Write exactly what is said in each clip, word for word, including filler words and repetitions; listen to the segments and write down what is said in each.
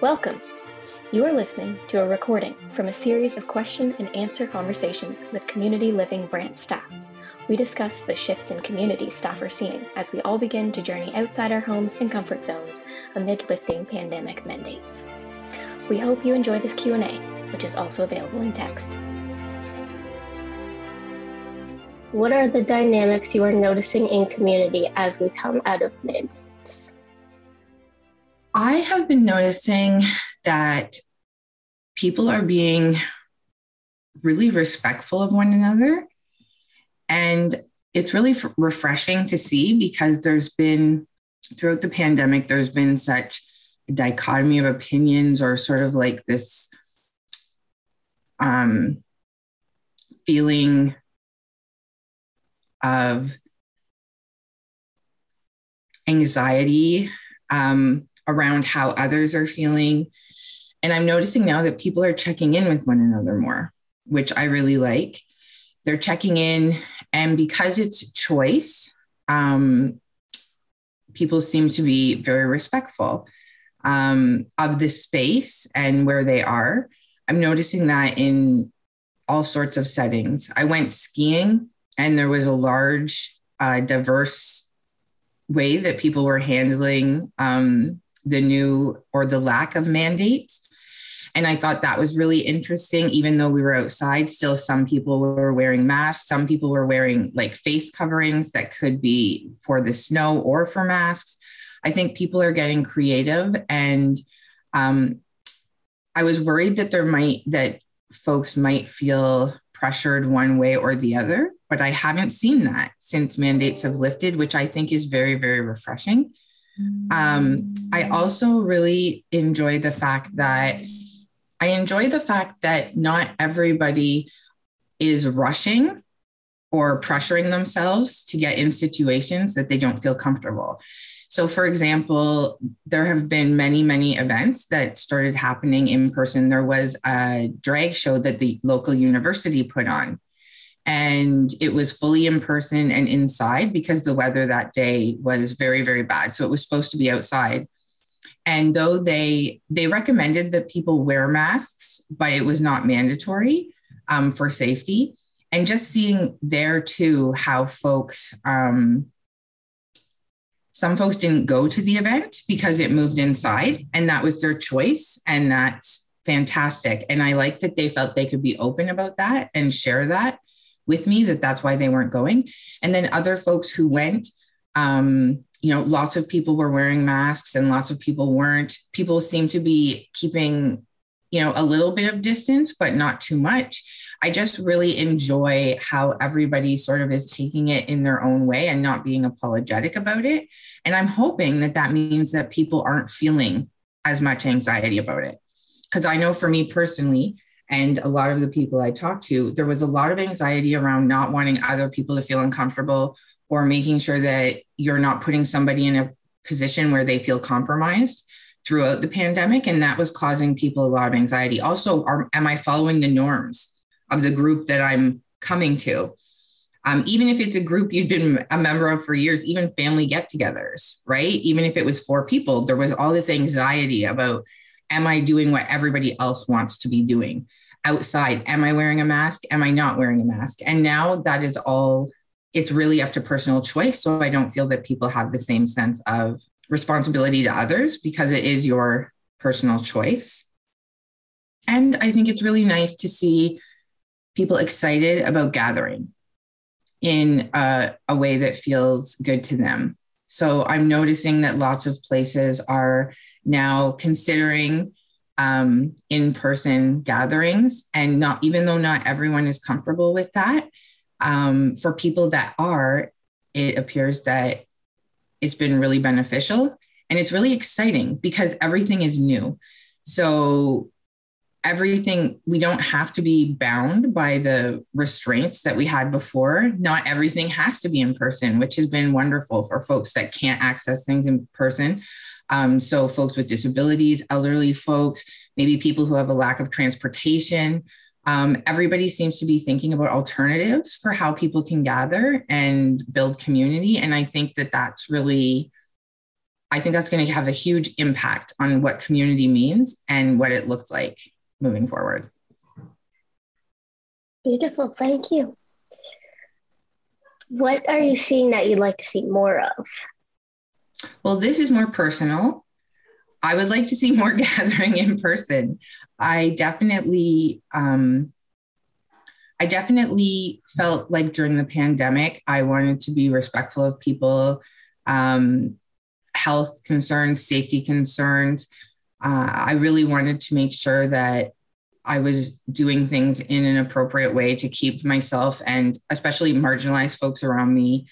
Welcome! You are listening to a recording from a series of question and answer conversations with Community Living branch staff. We discuss the shifts in community staff are seeing as we all begin to journey outside our homes and comfort zones amid lifting pandemic mandates. We hope you enjoy this Q and A, which is also available in text. What are the dynamics you are noticing in community as we come out of mandates? I have been noticing that people are being really respectful of one another. And it's really f- refreshing to see because there's been, throughout the pandemic, there's been such a dichotomy of opinions or sort of like this um, feeling of anxiety um, around how others are feeling. And I'm noticing now that people are checking in with one another more, which I really like. They're checking in, and because it's choice, um, people seem to be very respectful um, of the space and where they are. I'm noticing that in all sorts of settings. I went skiing, and there was a large, uh, diverse way that people were handling um, the new or the lack of mandates. And I thought that was really interesting. Even though we were outside, still some people were wearing masks. Some people were wearing like face coverings that could be for the snow or for masks. I think people are getting creative. And um, I was worried that there might, that folks might feel pressured one way or the other, but I haven't seen that since mandates have lifted, which I think is very, very refreshing. Um, I also really enjoy the fact that I enjoy the fact that not everybody is rushing or pressuring themselves to get in situations that they don't feel comfortable. So, for example, there have been many, many events that started happening in person. There was a drag show that the local university put on, and it was fully in person and inside because the weather that day was very, very bad. So it was supposed to be outside. And though they they recommended that people wear masks, but it was not mandatory um, for safety. And just seeing there too how folks, um, some folks didn't go to the event because it moved inside, and that was their choice. And that's fantastic. And I like that they felt they could be open about that and share that with me, that that's why they weren't going. And then other folks who went, um, you know, lots of people were wearing masks and lots of people weren't. People seem to be keeping, you know, a little bit of distance, but not too much. I just really enjoy how everybody sort of is taking it in their own way and not being apologetic about it. And I'm hoping that that means that people aren't feeling as much anxiety about it. Because I know for me personally, and a lot of the people I talked to, there was a lot of anxiety around not wanting other people to feel uncomfortable or making sure that you're not putting somebody in a position where they feel compromised throughout the pandemic. And that was causing people a lot of anxiety. Also, are, am I following the norms of the group that I'm coming to? Um, even if it's a group you've been a member of for years, even family get-togethers, right? Even if it was four people, there was all this anxiety about, am I doing what everybody else wants to be doing outside? Am I wearing a mask? Am I not wearing a mask? And now that is all, it's really up to personal choice. So I don't feel that people have the same sense of responsibility to others because it is your personal choice. And I think it's really nice to see people excited about gathering in a, a way that feels good to them. So I'm noticing that lots of places are now considering um, in-person gatherings, and not, even though not everyone is comfortable with that, um, for people that are, it appears that it's been really beneficial, and it's really exciting because everything is new. So everything, we don't have to be bound by the restraints that we had before. Not everything has to be in person, which has been wonderful for folks that can't access things in person. Um, so folks with disabilities, elderly folks, maybe people who have a lack of transportation. Um, everybody seems to be thinking about alternatives for how people can gather and build community. And I think that that's really I think that's going to have a huge impact on what community means and what it looks like moving forward. Beautiful. Thank you. What are you seeing that you'd like to see more of? Well, this is more personal. I would like to see more gathering in person. I definitely, um, I definitely felt like during the pandemic, I wanted to be respectful of people, um, health concerns, safety concerns. Uh, I really wanted to make sure that I was doing things in an appropriate way to keep myself and especially marginalized folks around me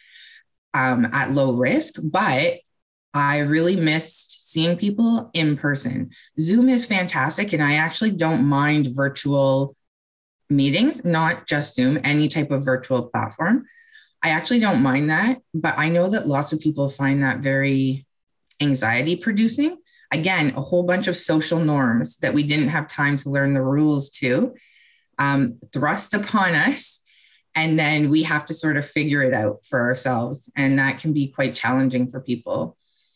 um, at low risk. But I really missed seeing people in person. Zoom is fantastic, and I actually don't mind virtual meetings, not just Zoom, any type of virtual platform. I actually don't mind that, but I know that lots of people find that very anxiety producing. Again, a whole bunch of social norms that we didn't have time to learn the rules to, um, thrust upon us. And then we have to sort of figure it out for ourselves. And that can be quite challenging for people.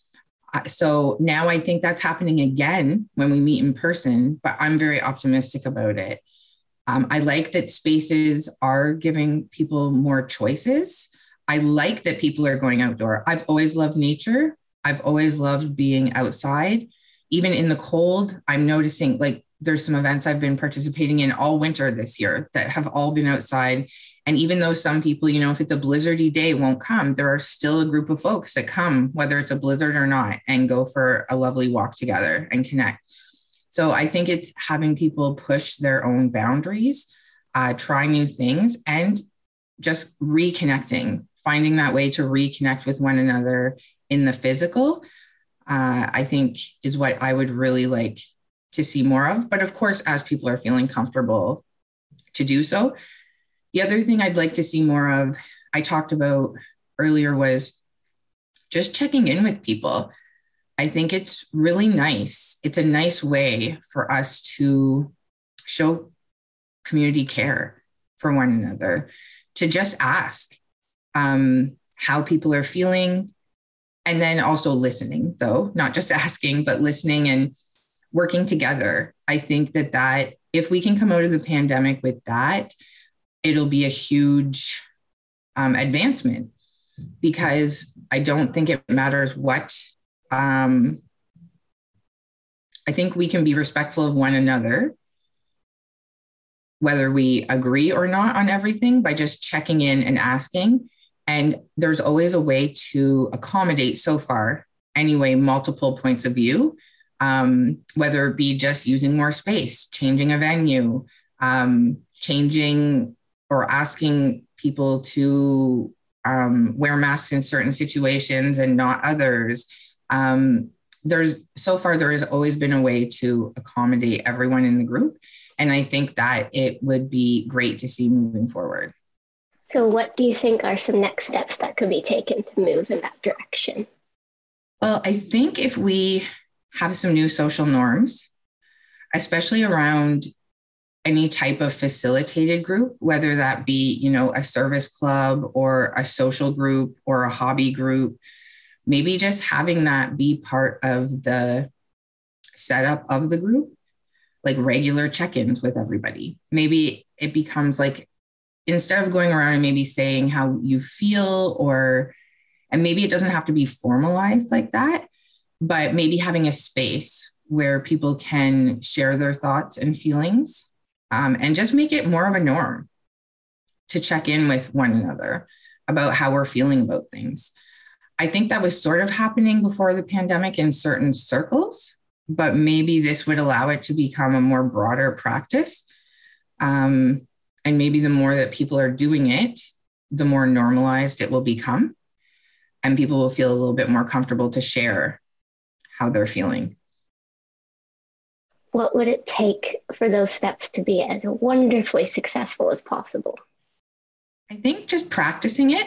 Uh, so now I think that's happening again when we meet in person, but I'm very optimistic about it. Um, I like that spaces are giving people more choices. I like that people are going outdoor. I've always loved nature. I've always loved being outside. Even in the cold, I'm noticing like there's some events I've been participating in all winter this year that have all been outside. And even though some people, you know, if it's a blizzardy day, won't come, there are still a group of folks that come, whether it's a blizzard or not, and go for a lovely walk together and connect. So I think it's having people push their own boundaries, uh, try new things, and just reconnecting, finding that way to reconnect with one another in the physical, uh, I think is what I would really like to see more of. But of course, as people are feeling comfortable to do so. The other thing I'd like to see more of, I talked about earlier, was just checking in with people. I think it's really nice. It's a nice way for us to show community care for one another, to just ask um, how people are feeling. And then also listening, though, not just asking, but listening and working together. I think that that if we can come out of the pandemic with that, it'll be a huge um, advancement, because I don't think it matters what, um, I think we can be respectful of one another, whether we agree or not on everything, by just checking in and asking. And there's always a way to accommodate, so far anyway, multiple points of view, um, whether it be just using more space, changing a venue, um, changing or asking people to um, wear masks in certain situations and not others. Um, there's so far, there has always been a way to accommodate everyone in the group. And I think that it would be great to see moving forward. So what do you think are some next steps that could be taken to move in that direction? Well, I think if we have some new social norms, especially around any type of facilitated group, whether that be, you know, a service club or a social group or a hobby group, maybe just having that be part of the setup of the group, like regular check-ins with everybody. Maybe it becomes like, instead of going around and maybe saying how you feel, or, and maybe it doesn't have to be formalized like that, but maybe having a space where people can share their thoughts and feelings, um, and just make it more of a norm to check in with one another about how we're feeling about things. I think that was sort of happening before the pandemic in certain circles, but maybe this would allow it to become a more broader practice. Um, And maybe the more that people are doing it, the more normalized it will become. And people will feel a little bit more comfortable to share how they're feeling. What would it take for those steps to be as wonderfully successful as possible? I think just practicing it.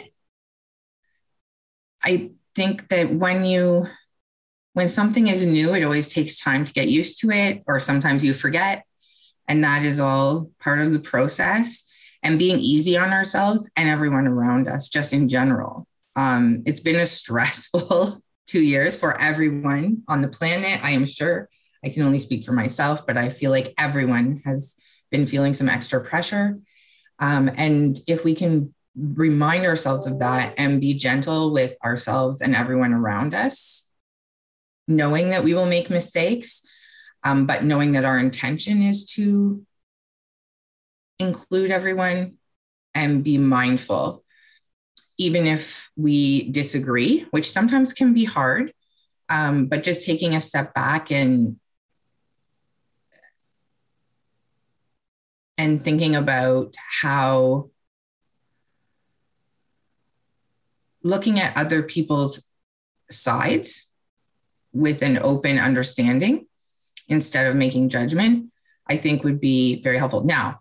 I think that when you, when something is new, it always takes time to get used to it, or sometimes you forget. And that is all part of the process, and being easy on ourselves and everyone around us, just in general. Um, it's been a stressful two years for everyone on the planet. I am sure I can only speak for myself, but I feel like everyone has been feeling some extra pressure. Um, and if we can remind ourselves of that and be gentle with ourselves and everyone around us, knowing that we will make mistakes, um, but knowing that our intention is to include everyone and be mindful, even if we disagree, which sometimes can be hard, um, but just taking a step back and and thinking about how looking at other people's sides with an open understanding instead of making judgment, I think would be very helpful. Now,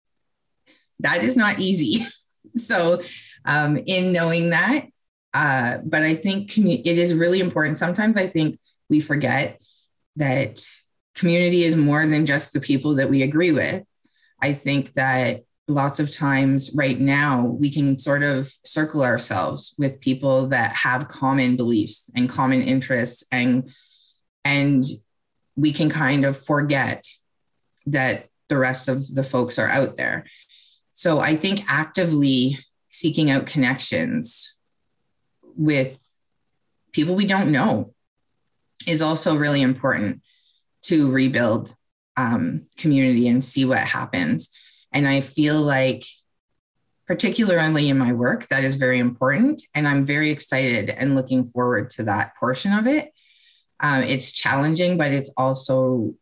that is not easy. So um, in knowing that, uh, but I think commu- it is really important. Sometimes I think we forget that community is more than just the people that we agree with. I think that lots of times right now we can sort of circle ourselves with people that have common beliefs and common interests, and and we can kind of forget that the rest of the folks are out there. So I think actively seeking out connections with people we don't know is also really important to rebuild um, community and see what happens. And I feel like, particularly in my work, that is very important. And I'm very excited and looking forward to that portion of it. Um, it's challenging, but it's also,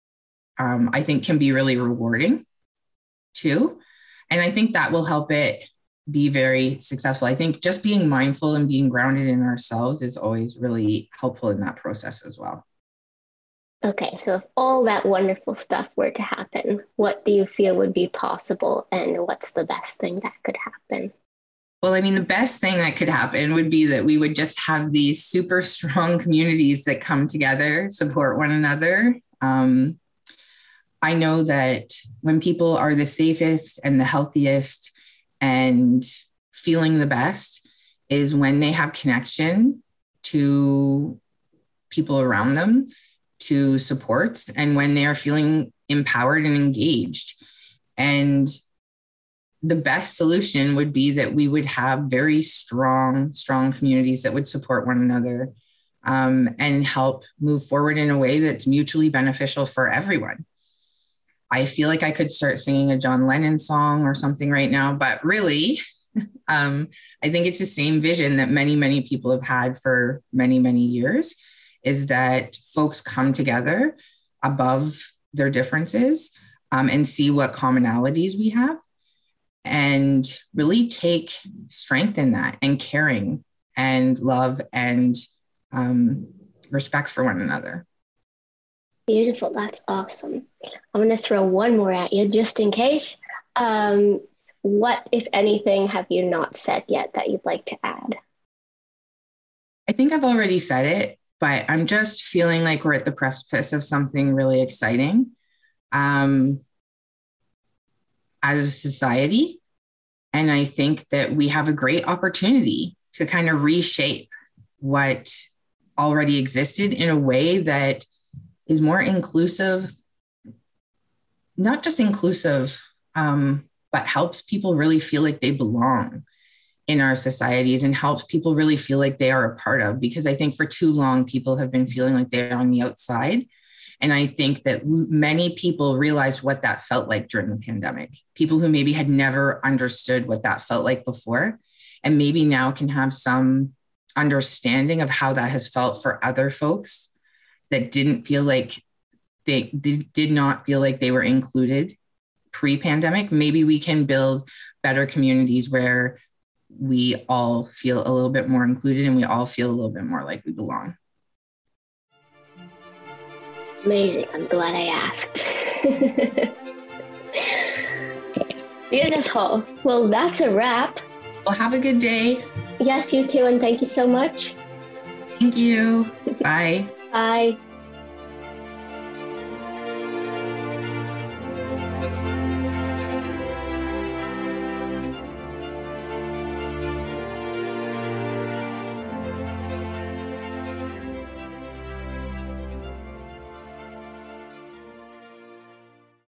um, I think, can be really rewarding too. And I think that will help it be very successful. I think just being mindful and being grounded in ourselves is always really helpful in that process as well. Okay, so if all that wonderful stuff were to happen, what do you feel would be possible, and what's the best thing that could happen? Well, I mean, the best thing that could happen would be that we would just have these super strong communities that come together, support one another. Um, I know that when people are the safest and the healthiest and feeling the best is when they have connection to people around them, to support, and when they are feeling empowered and engaged. And the best solution would be that we would have very strong, strong communities that would support one another um, and help move forward in a way that's mutually beneficial for everyone. I feel like I could start singing a John Lennon song or something right now, but really, um, I think it's the same vision that many, many people have had for many, many years, is that folks come together above their differences um, and see what commonalities we have and really take strength in that and caring and love and um, respect for one another. Beautiful. That's awesome. I'm going to throw one more at you just in case. Um, what, if anything, have you not said yet that you'd like to add? I think I've already said it, but I'm just feeling like we're at the precipice of something really exciting um, as a society. And I think that we have a great opportunity to kind of reshape what already existed in a way that is more inclusive, not just inclusive, um, but helps people really feel like they belong in our societies and helps people really feel like they are a part of, because I think for too long, people have been feeling like they're on the outside. And I think that many people realized what that felt like during the pandemic. People who maybe had never understood what that felt like before, and maybe now can have some understanding of how that has felt for other folks that didn't feel like they did, did not feel like they were included pre-pandemic. Maybe we can build better communities where we all feel a little bit more included and we all feel a little bit more like we belong. Amazing. I'm glad I asked. Beautiful. Well, that's a wrap. Well, have a good day. Yes, you too. And thank you so much. Thank you. Bye. Bye.